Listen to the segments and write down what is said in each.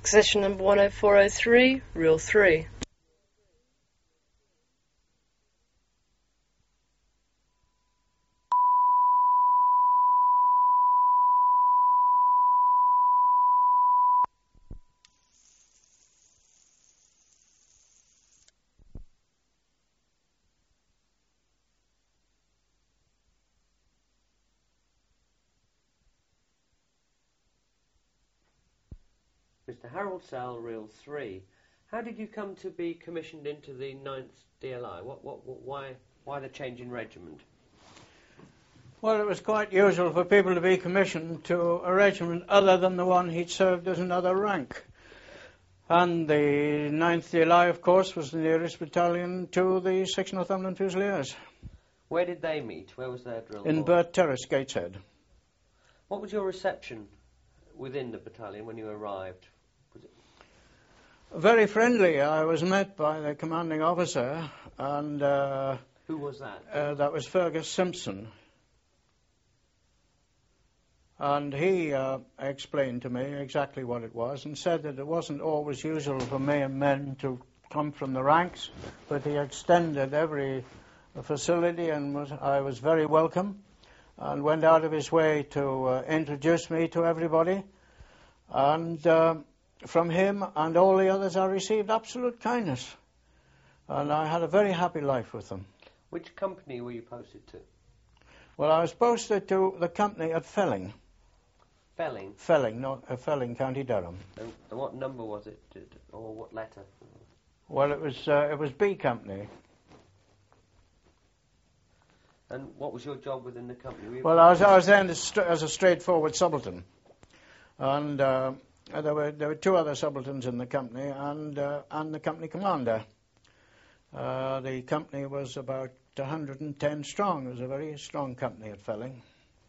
Accession number 10403, reel 3. Mr. Harold Sell, reel 3. How did you come to be commissioned into the 9th DLI? Why the change in regiment? Well, it was quite usual for people to be commissioned to a regiment other than the one he'd served as another rank. And the 9th DLI, of course, was the nearest battalion to the 6th Northumberland Fusiliers. Where did they meet? Where was their drill? In Burt Terrace, Gateshead. What was your reception within the battalion when you arrived? Was it very friendly? I was met by the commanding officer, and who was that? That was Fergus Simpson. And he explained to me exactly what it was and said that it wasn't always usual for men to come from the ranks, but he extended every facility, and I was very welcome, and went out of his way to introduce me to everybody. And from him and all the others, I received absolute kindness, and I had a very happy life with them. Which company were you posted to? Well, I was posted to the company at Felling. Felling? Felling, Felling, County Durham. And what number was it, or what letter? Well, it was B Company. And what was your job within the company? Well, I was then as a straightforward subaltern, and there were two other subalterns in the company, and the company commander. The company was about 110 strong. It was a very strong company at Felling.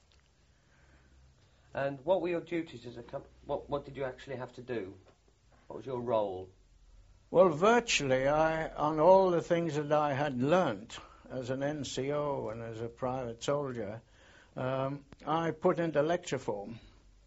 And what were your duties as a company? What did you actually have to do? What was your role? Well, virtually, on all the things that I had learnt as an NCO and as a private soldier, I put into lecture form.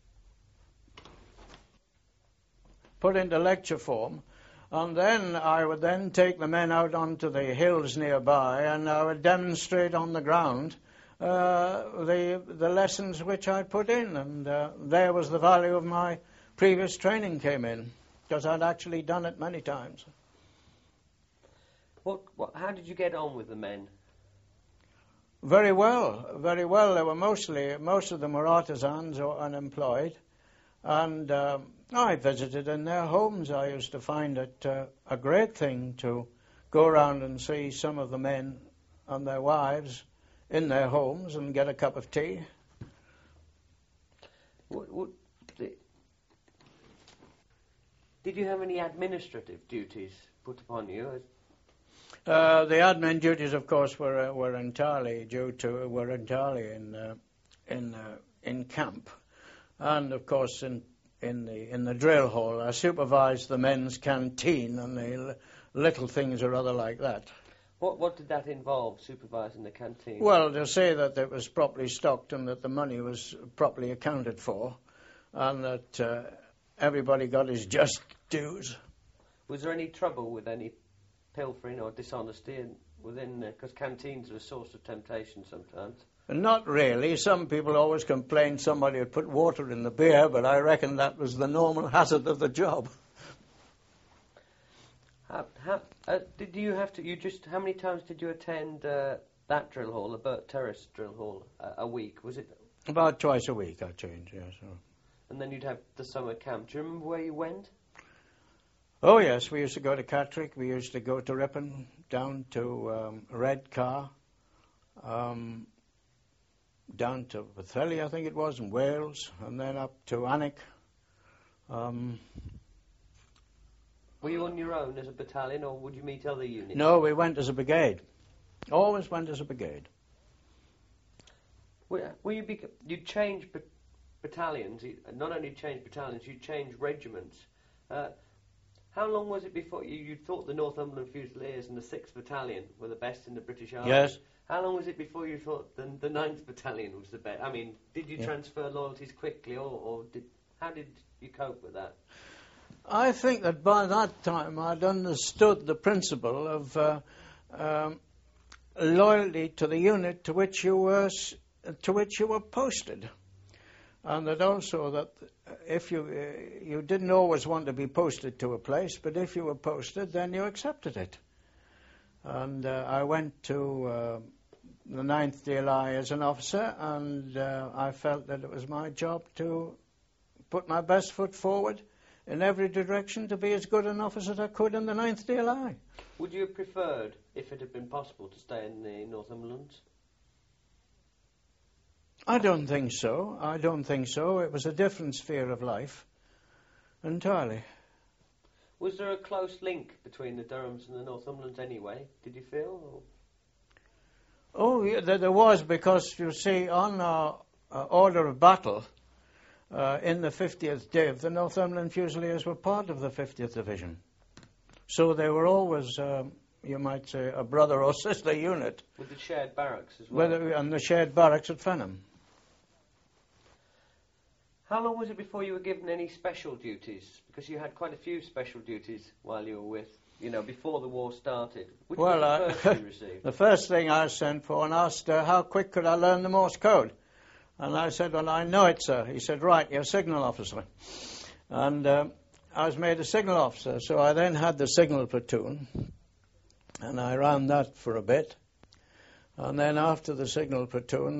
And then I would then take the men out onto the hills nearby, and I would demonstrate on the ground the lessons which I put in, and there was the value of my previous training came in, because I'd actually done it many times. How did you get on with the men? Very well, very well. They were most of them were artisans or unemployed, and I visited in their homes. I used to find it a great thing to go around and see some of the men and their wives in their homes and get a cup of tea. Did you have any administrative duties put upon you? The admin duties, of course, were entirely in camp, and of course in the drill hall. I supervised the men's canteen and the little things or other like that. What did that involve, supervising the canteen? Well, to say that it was properly stocked and that the money was properly accounted for, and that everybody got his just dues. Was there any trouble with any pilfering or dishonesty within there? Because canteens are a source of temptation sometimes. Not really. Some people always complained somebody had put water in the beer, but I reckon that was the normal hazard of the job. Did you have to? How many times did you attend that drill hall, the Burt Terrace drill hall, a week? Was it about twice a week? I changed, yes. And then you'd have the summer camp. Do you remember where you went? Oh yes, we used to go to Catterick. We used to go to Ripon, down to Redcar, down to Betheli, I think it was, in Wales, and then up to Alnwick. Were you on your own as a battalion, or would you meet other units? No, we went as a brigade. Always went as a brigade. You'd change battalions. Not only change battalions, you'd change regiments. How long was it before you thought the Northumberland Fusiliers and the 6th Battalion were the best in the British Army? Yes. How long was it before you thought the 9th Battalion was the best? I mean, did you transfer loyalties quickly, or how did you cope with that? I think that by that time I'd understood the principle of loyalty to the unit to which you were posted, and that also that if you didn't always want to be posted to a place, but if you were posted, then you accepted it. And I went to the 9th DLI as an officer, and I felt that it was my job to put my best foot forward in every direction to be as good an officer as I could in the 9th DLI. Would you have preferred, if it had been possible, to stay in the Northumberlands? I don't think so. I don't think so. It was a different sphere of life, entirely. Was there a close link between the Durhams and the Northumberlands anyway, did you feel? Or? Oh, yeah, there was, because, you see, on our order of battle in the 50th Div, the Northumberland Fusiliers were part of the 50th Division. So they were always, you might say, a brother or sister unit. With the shared barracks as well? And the shared barracks at Fenham. How long was it before you were given any special duties? Because you had quite a few special duties while you were with, before the war started. Which was the first you received? The first thing I was sent for and asked how quick could I learn the Morse code. And I said, well, I know it, sir. He said, right, you're a signal officer. And I was made a signal officer, so I then had the signal platoon, and I ran that for a bit. And then after the signal platoon,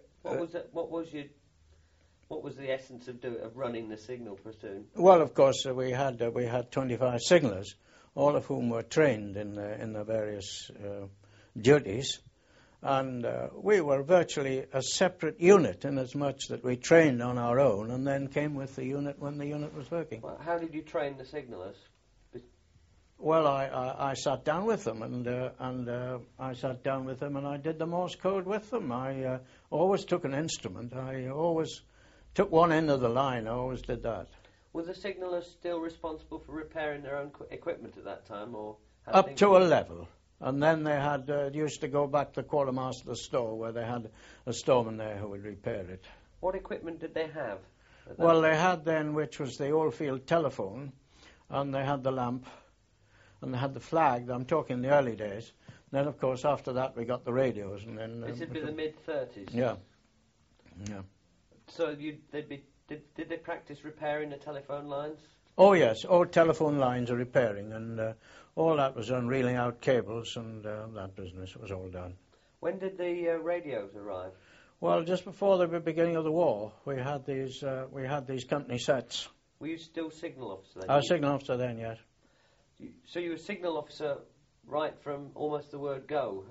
What was the essence of running the signal platoon? Well, of course, we had 25 signallers, all of whom were trained in the various duties, and we were virtually a separate unit in as much that we trained on our own and then came with the unit when the unit was working. Well, how did you train the signallers? Well, I sat down with them, and I sat down with them, and I did the Morse code with them. I always took an instrument. I always took one end of the line. I always did that. Were the signallers still responsible for repairing their own equipment at that time, or up to a level? And then they had used to go back to the quartermaster's store, where they had a storeman there who would repair it. What equipment did they have? Well, they had then, which was the Oldfield telephone, and they had the lamp, and they had the flag. I'm talking the early days. Then, of course, after that, we got the radios, and then. This would be the mid-30s. Yeah. Yeah. So did they practice repairing the telephone lines? Oh yes, all telephone lines are repairing, and all that was done, reeling out cables and that business was all done. When did the radios arrive? Well, just before the beginning of the war, we had these company sets. Were you still signal officer then? I was signal officer then, yes. So you were signal officer right from almost the word go.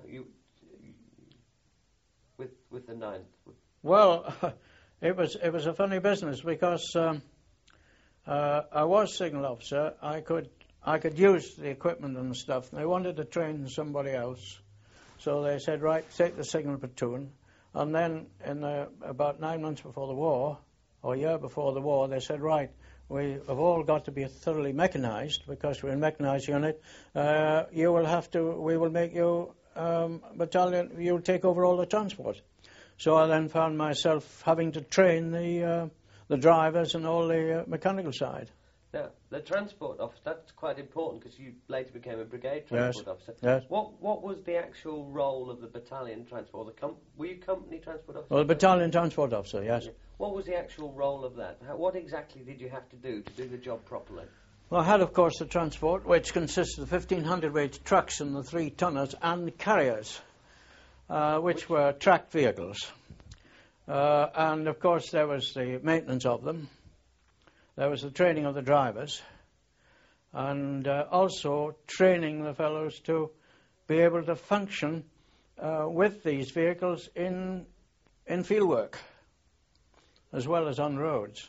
With the 9th. Well. It was a funny business because I was signal officer. I could use the equipment and stuff. They wanted to train somebody else, so they said, right, take the signal platoon. And then about 9 months before the war, or a year before the war, they said, right, we have all got to be thoroughly mechanized because we're a mechanized unit. We will make you battalion. You'll take over all the transport. So I then found myself having to train the drivers and all the mechanical side. Now, the transport officer, that's quite important because you later became a brigade transport officer. Yes. What was the actual role of the battalion transport? Were you company transport officer? Well, the battalion transport officer, yes. What was the actual role of that? What exactly did you have to do the job properly? Well, I had, of course, the transport, which consisted of 1,500 weight trucks and the 3 tonners and carriers. Which were tracked vehicles. And, of course, there was the maintenance of them. There was the training of the drivers. And also training the fellows to be able to function with these vehicles in field work, as well as on roads.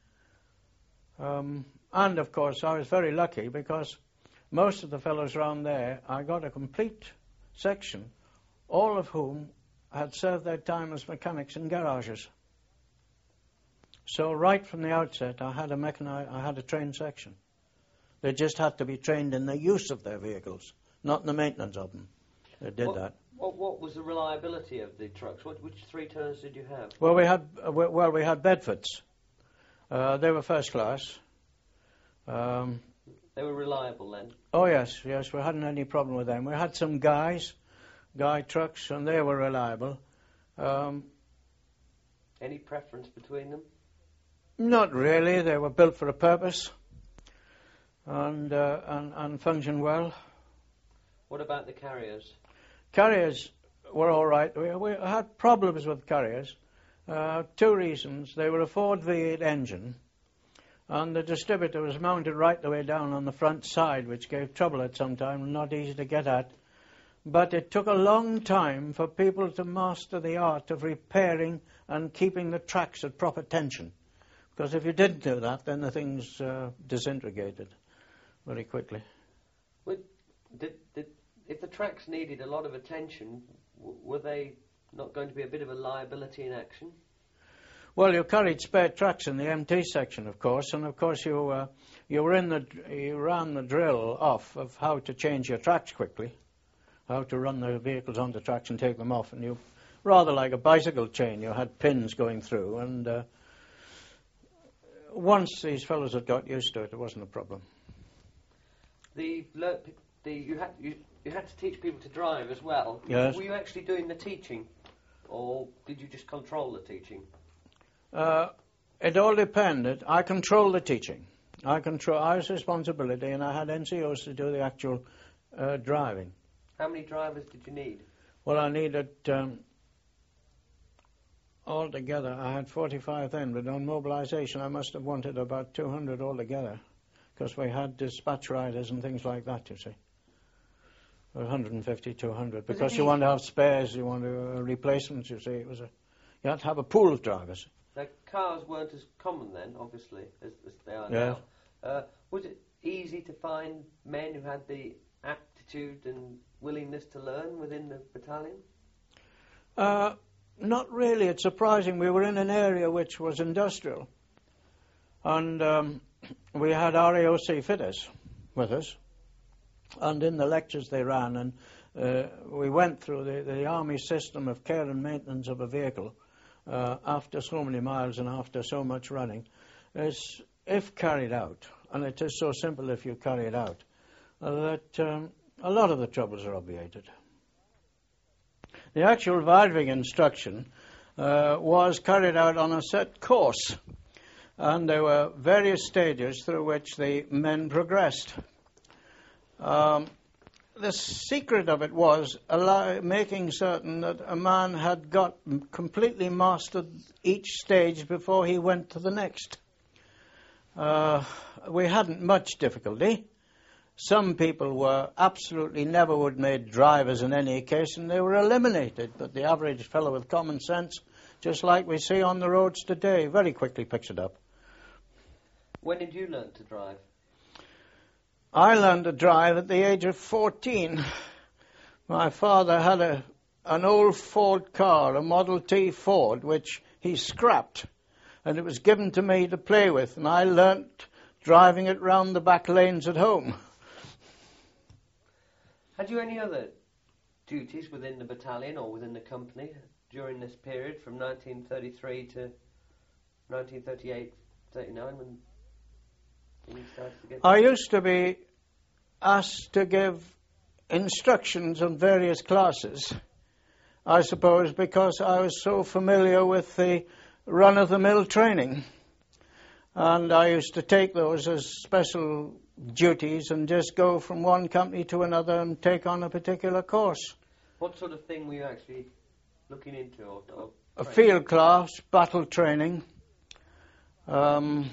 And, of course, I was very lucky because most of the fellows around there, I got a complete section, all of whom had served their time as mechanics in garages. So right from the outset, I had a trained section. They just had to be trained in the use of their vehicles, not in the maintenance of them. They did that. What was the reliability of the trucks? Which 3 tonners did you have? Well, we had Bedfords. They were first class. They were reliable then? Oh, yes, we hadn't any problem with them. We had some guy trucks, and they were reliable. Any preference between them? Not really. They were built for a purpose and functioned well. What about the carriers? Carriers were all right. We had problems with carriers. Two reasons. They were a Ford V8 engine, and the distributor was mounted right the way down on the front side, which gave trouble at some time and not easy to get at. But it took a long time for people to master the art of repairing and keeping the tracks at proper tension. Because if you didn't do that, then the things disintegrated very quickly. If the tracks needed a lot of attention, were they not going to be a bit of a liability in action? Well, you carried spare tracks in the MT section, of course, and of course you ran the drill off of how to change your tracks quickly, how to run the vehicles on the tracks and take them off, and you, rather like a bicycle chain, you had pins going through, and once these fellows had got used to it, it wasn't a problem. You had to teach people to drive as well. Yes. Were you actually doing the teaching, or did you just control the teaching? It all depended. I controlled the teaching. I was responsibility, and I had NCOs to do the actual driving. How many drivers did you need? Well, I needed, altogether, I had 45 then, but on mobilization I must have wanted about 200 altogether, because we had dispatch riders and things like that, you see. 150, 200, because you want to have spares, you want to replacements, you see. You had to have a pool of drivers. Now, cars weren't as common then, obviously, as they are Yes. now. Was it easy to find men who had the aptitude and willingness to learn within the battalion? Not really. It's surprising. We were in an area which was industrial, and we had RAOC fitters with us, and in the lectures they ran, and we went through the Army system of care and maintenance of a vehicle after so many miles and after so much running, is, if carried out, and it is so simple if you carry it out, that a lot of the troubles are obviated. The actual driving instruction was carried out on a set course, and there were various stages through which the men progressed. The secret of it was making certain that a man had got completely mastered each stage before he went to the next. We hadn't much difficulty. Some people were absolutely never would made drivers in any case, and they were eliminated. But the average fellow with common sense, just like we see on the roads today, very quickly picks it up. When did you learn to drive? I learned to drive at the age of 14. My father had an old Ford car, a Model T Ford, which he scrapped, and it was given to me to play with, and I learnt driving it round the back lanes at home. Had you any other duties within the battalion or within the company during this period from 1933 to 1938, 39 when things started to get... I used to be asked to give instructions on various classes, I suppose because I was so familiar with the run-of-the-mill training. And I used to take those as special duties and just go from one company to another and take on a particular course. What sort of thing were you actually looking into? A field class, battle training, battle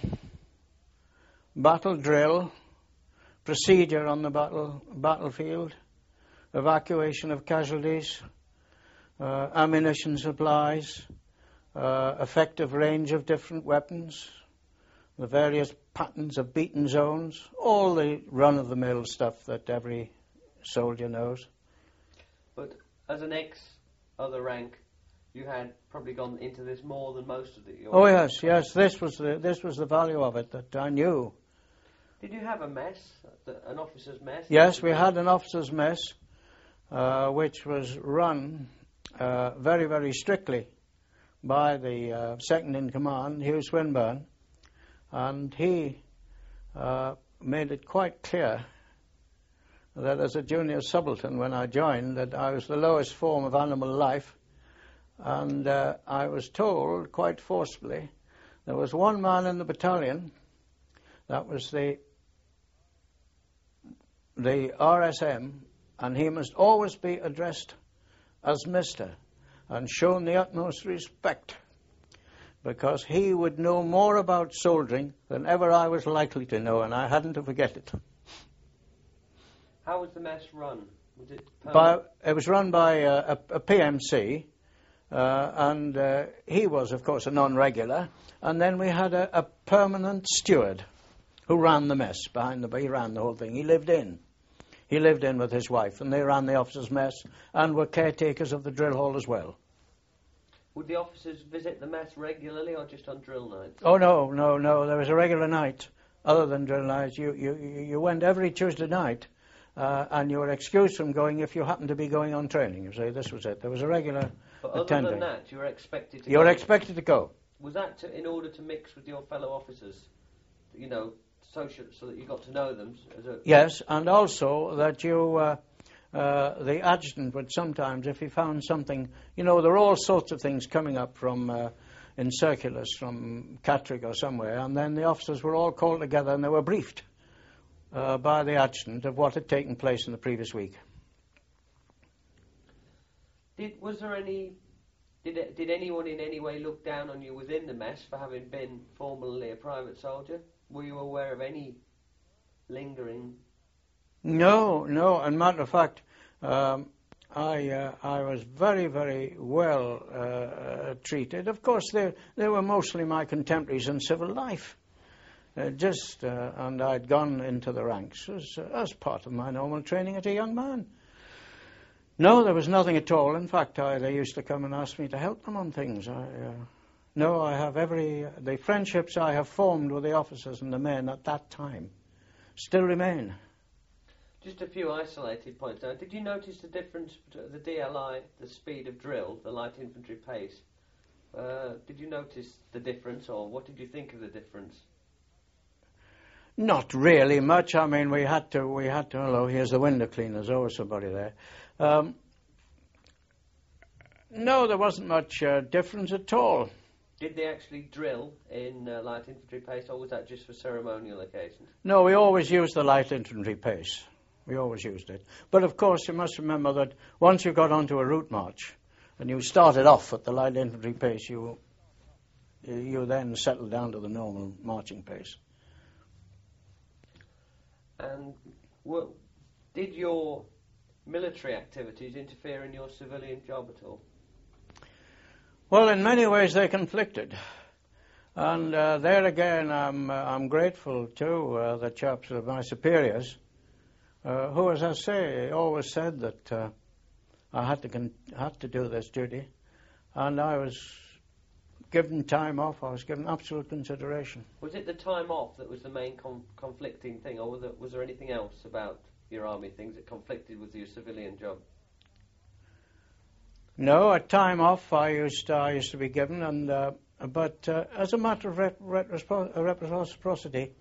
drill, procedure on the battlefield, evacuation of casualties, ammunition supplies, effective range of different weapons, the various patterns of beaten zones, all the run-of-the-mill stuff that every soldier knows. But as an ex-other rank, you had probably gone into this more than most of the... Oh yes, this was the value of it that I knew. Did you have a mess, an officer's mess? Yes, we had an officer's mess, which was run very, very strictly by the second in command, Hugh Swinburne, and he made it quite clear that as a junior subaltern when I joined that I was the lowest form of animal life, and I was told quite forcibly there was one man in the battalion, that was the RSM, and he must always be addressed as Mr. and shown the utmost respect, because he would know more about soldiering than ever I was likely to know, and I hadn't to forget it. How was the mess run? Was it permanent? It was run by a PMC, and he was, of course, a non-regular, and then we had a permanent steward who ran the mess behind he ran the whole thing. He lived in with his wife, and they ran the officers' mess and were caretakers of the drill hall as well. Would the officers visit the mess regularly or just on drill nights? Oh, no. There was a regular night. Other than drill nights, you went every Tuesday night, and you were excused from going if you happened to be going on training. You say this was it. There was a regular But other attending. than that, you were expected to You go? were expected to go. Was that in order to mix with your fellow officers? You know, social, so that you got to know them? Yes, and also that the adjutant would sometimes, if he found something, there were all sorts of things coming up from in circulars from Catterick or somewhere, and then the officers were all called together and they were briefed by the adjutant of what had taken place in the previous week. Did anyone in any way look down on you within the mess for having been formerly a private soldier? Were you aware of any lingering? No. And matter of fact, I was very, very well treated. Of course, they were mostly my contemporaries in civil life. And I'd gone into the ranks as part of my normal training as a young man. No, there was nothing at all. In fact, they used to come and ask me to help them on things. I have the friendships I have formed with the officers and the men at that time still remain. Just a few isolated points now. Did you notice the difference between the DLI, the speed of drill, the light infantry pace? Did you notice the difference, or what did you think of the difference? Not really much. I mean, we had to, hello, here's the window cleaners, always somebody there. No, there wasn't much difference at all. Did they actually drill in light infantry pace, or was that just for ceremonial occasions? No, we always used the light infantry pace. We always used it. But of course, you must remember that once you got onto a route march, and you started off at the light infantry pace, you then settled down to the normal marching pace. And did your military activities interfere in your civilian job at all? Well, in many ways they conflicted. And there again, I'm grateful to the chaps of my superiors, who, as I say, always said that I had to do this duty, and I was given time off. I was given absolute consideration. Was it the time off that was the main conflicting thing, or was there anything else about your army things that conflicted with your civilian job? No, a time off I used to be given, and but as a matter of reciprocity,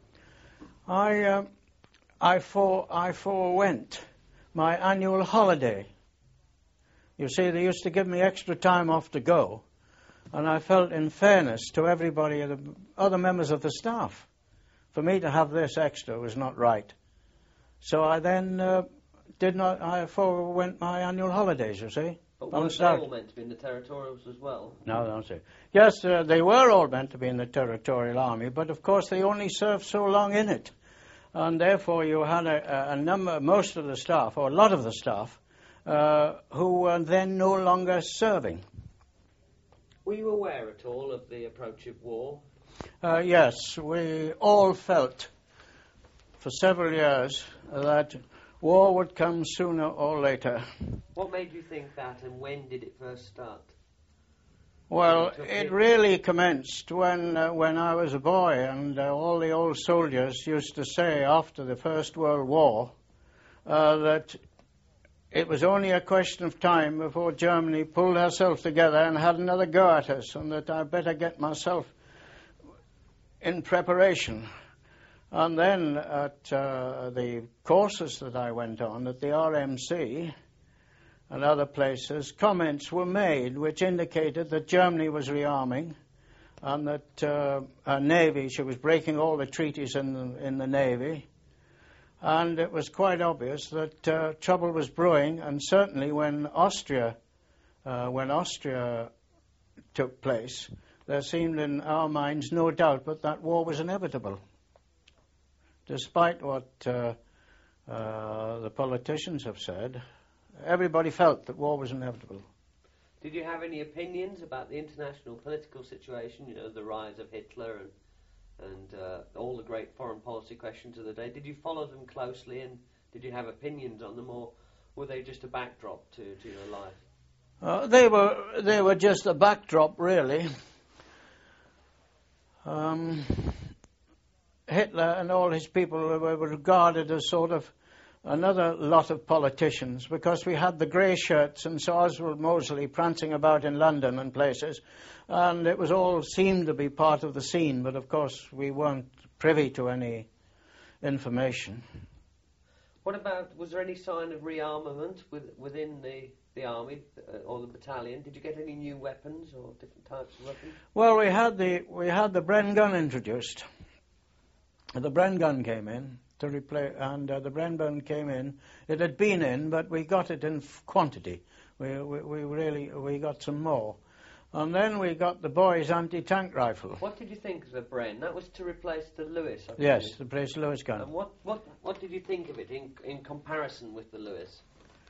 I forewent my annual holiday. You see, they used to give me extra time off to go, and I felt, in fairness to everybody, the other members of the staff, for me to have this extra was not right. So I then I forewent my annual holidays, you see. But weren't they all meant to be in the territorials as well? No, don't say. Yes, they were all meant to be in the territorial army, but of course they only served so long in it. And therefore you had a number, most of the staff, or a lot of the staff, who were then no longer serving. Were you aware at all of the approach of war? Yes, we all felt for several years that war would come sooner or later. What made you think that, and when did it first start? Well, it really commenced when I was a boy, and all the old soldiers used to say after the First World War that it was only a question of time before Germany pulled herself together and had another go at us, and that I better get myself in preparation. And then at the courses that I went on at the RMC and other places, comments were made which indicated that Germany was rearming and that her Navy, she was breaking all the treaties in the Navy. And it was quite obvious that trouble was brewing, and certainly when Austria took place, there seemed in our minds no doubt but that war was inevitable. Despite what the politicians have said, everybody felt that war was inevitable. Did you have any opinions about the international political situation, you know, the rise of Hitler and all the great foreign policy questions of the day? Did you follow them closely, and did you have opinions on them, or were they just a backdrop to your life? They were just a backdrop, really. Hitler and all his people were regarded as sort of another lot of politicians, because we had the grey shirts and Sir Oswald Mosley prancing about in London and places, and it was all seemed to be part of the scene, but of course we weren't privy to any information. What about, was there any sign of rearmament within the army or the battalion? Did you get any new weapons or different types of weapons? Well, we had the Bren gun introduced. The Bren gun came in to replace, and the Bren gun came in. It had been in, but we got it in quantity. We got some more. And then we got the boys' anti-tank rifle. What did you think of the Bren? That was to replace the Lewis, I think. Yes, the replace Lewis gun. And what did you think of it in comparison with the Lewis?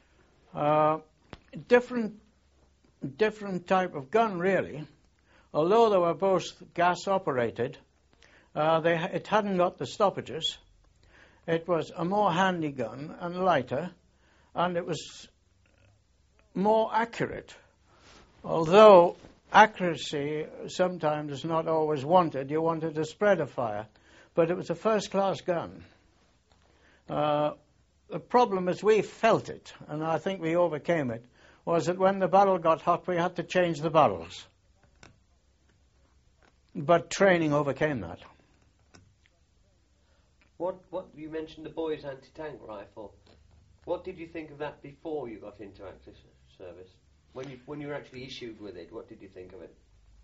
Different type of gun, really. Although they were both gas-operated, it hadn't got the stoppages. It was a more handy gun and lighter, and it was more accurate. Although accuracy sometimes is not always wanted, you wanted a spread of fire. But it was a first-class gun. The problem as we felt it, and I think we overcame it, was that when the barrel got hot, we had to change the barrels. But training overcame that. What you mentioned the boys' anti-tank rifle. What did you think of that before you got into active service? When you were actually issued with it, what did you think of it?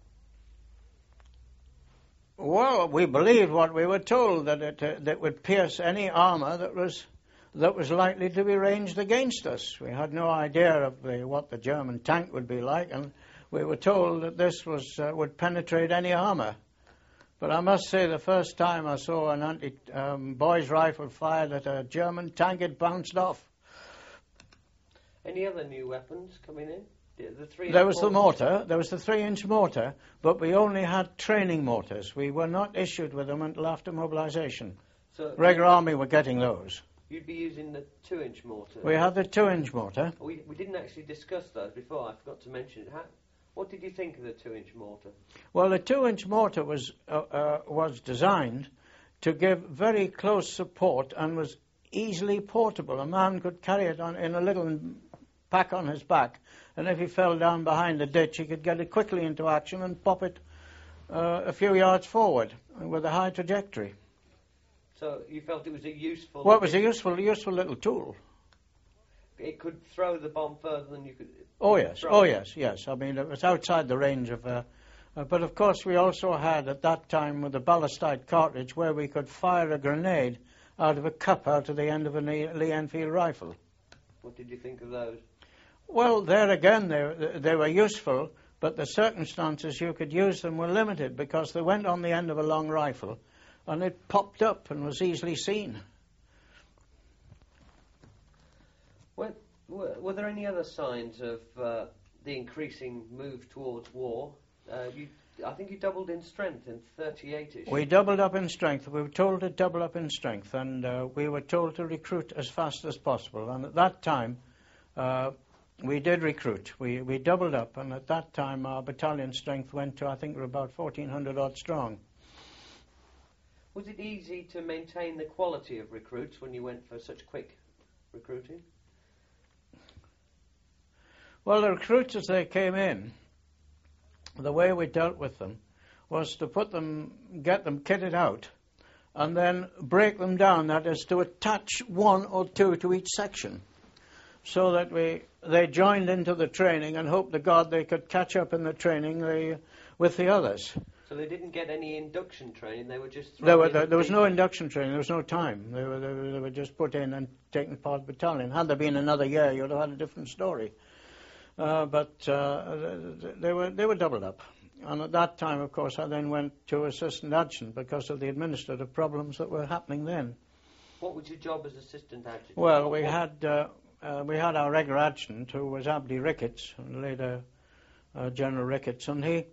Well, we believed what we were told, that it would pierce any armour that was likely to be ranged against us. We had no idea of what the German tank would be like, and we were told that this would penetrate any armour. But I must say, the first time I saw an boys' rifle fired at a German tank, it bounced off. Any other new weapons coming in? There was the mortar. There was the 3-inch mortar, but we only had training mortars. We were not issued with them until after mobilisation. So regular army were getting those. You'd be using the 2-inch mortar? We had the 2-inch mortar. We didn't actually discuss those before. I forgot to mention it. What did you think of the 2-inch mortar? Well, the 2-inch mortar was designed to give very close support and was easily portable. A man could carry it in a little pack on his back, and if he fell down behind the ditch, he could get it quickly into action and pop it a few yards forward with a high trajectory. So you felt it was a useful... Well, it was a useful little tool. It could throw the bomb further than you could... Oh, yes. Yes. I mean, it was outside the range of... but, of course, we also had, at that time, with a ballistite cartridge, where we could fire a grenade out of a cup out of the end of a Lee Enfield rifle. What did you think of those? Well, there again, they were useful, but the circumstances you could use them were limited, because they went on the end of a long rifle, and it popped up and was easily seen. Were there any other signs of the increasing move towards war? I think you doubled in strength in 38-ish. We doubled up in strength. We were told to double up in strength, and we were told to recruit as fast as possible. And at that time, we did recruit. We doubled up, and at that time, our battalion strength went to, I think, we're about 1,400 odd strong. Was it easy to maintain the quality of recruits when you went for such quick recruiting? Well, the recruits, as they came in, the way we dealt with them was to get them kitted out, and then break them down, that is, to attach one or two to each section, so that they joined into the training and hoped to God they could catch up in the training with the others. So they didn't get any induction training, they were just There was no induction training, there was no time. They were just put in and taken part of the battalion. Had there been another year, you'd have had a different story. But they were doubled up. And at that time, of course, I then went to assistant adjutant because of the administrative problems that were happening then. What was your job as assistant adjutant? Well, we had our regular adjutant, who was Abdi Ricketts, and later General Ricketts, and he...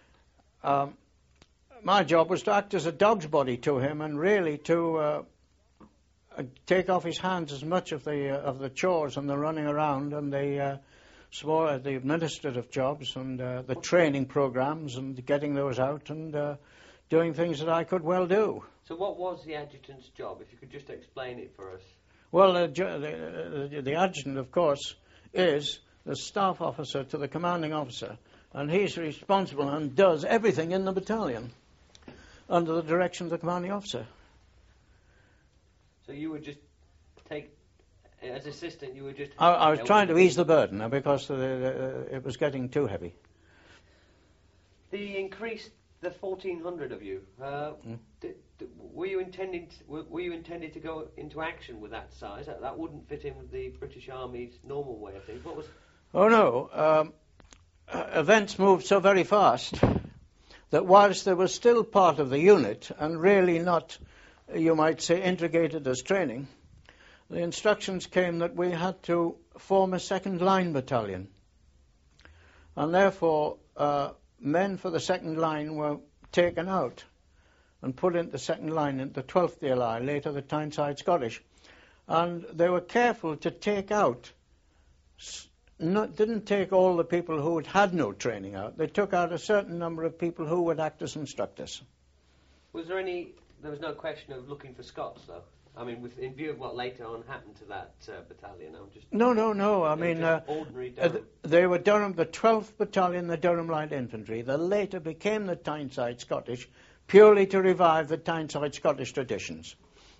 my job was to act as a dog's body to him and really to take off his hands as much of the chores and the running around and the administrative jobs and the training programs and getting those out and doing things that I could well do. So what was the adjutant's job, if you could just explain it for us? Well, the adjutant, of course, is the staff officer to the commanding officer, and he's responsible and does everything in the battalion under the direction of the commanding officer. So you would just take, as assistant, you would just... I was trying to ease the burden because it was getting too heavy. The 1,400 of you, were you intended to go into action with that size? That wouldn't fit in with the British Army's normal way of things. What was... Oh, no. Events moved so very fast that whilst they were still part of the unit and really not, you might say, integrated as training, the instructions came that we had to form a second-line battalion. And therefore, men for the second line were taken out and put into the second line, into the 12th DLI, later the Tyneside Scottish. And they were careful to take out... didn't take all the people who had no training out. They took out a certain number of people who would act as instructors. There was no question of looking for Scots, though? I mean, in view of what later on happened to that battalion, I'm just... No. I mean, ordinary Durham. They were Durham, the 12th Battalion, the Durham Light Infantry. They later became the Tyneside Scottish, purely to revive the Tyneside Scottish traditions.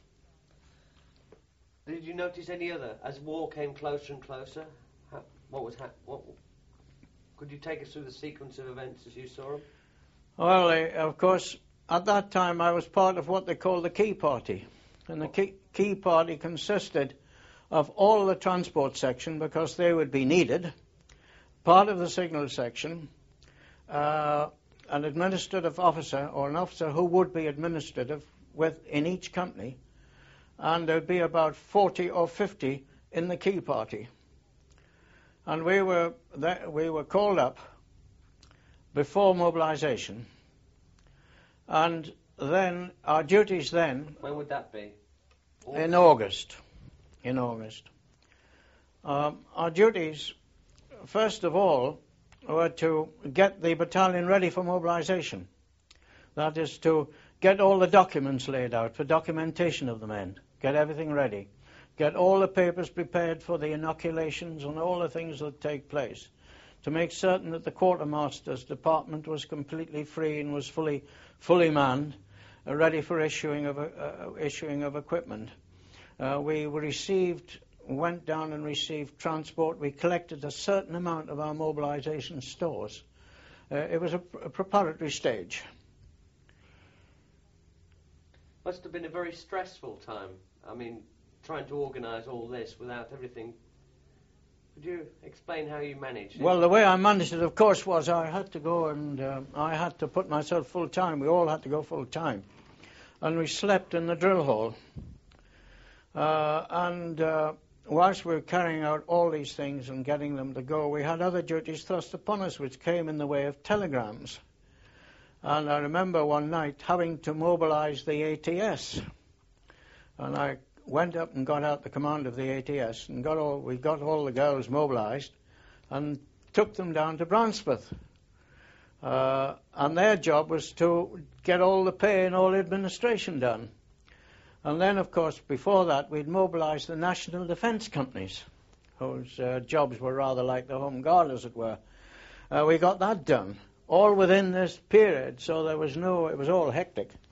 Did you notice any other, as war came closer and closer? Could you take us through the sequence of events as you saw them? Well, of course, at that time I was part of what they call the Key Party. And the Key Party consisted of all the transport section, because they would be needed, part of the signal section, an administrative officer, or an officer who would be administrative in each company, and there would be about 40 or 50 in the Key Party. And we were called up before mobilization, and then our duties then... When would that be? In August. Our duties, first of all, were to get the battalion ready for mobilization. That is, to get all the documents laid out for documentation of the men, get everything ready. Get all the papers prepared for the inoculations and all the things that take place, to make certain that the quartermaster's department was completely free and was fully manned, ready for issuing of equipment. We went down and received transport. We collected a certain amount of our mobilization stores. It was a preparatory stage. Must have been a very stressful time. I mean, trying to organise all this without everything. Could you explain how you managed it? Well, the way I managed it, of course, was I had to go and I had to put myself full-time. We all had to go full-time. And we slept in the drill hall. Whilst we were carrying out all these things and getting them to go, we had other duties thrust upon us, which came in the way of telegrams. And I remember one night having to mobilize the ATS. And I went up and got out the command of the ATS and we got all the girls mobilized and took them down to Brownsmouth. And their job was to get all the pay and all the administration done. And then, of course, before that, we'd mobilized the National Defence Companies, whose jobs were rather like the Home Guard, as it were. We got that done, all within this period, so it was all hectic.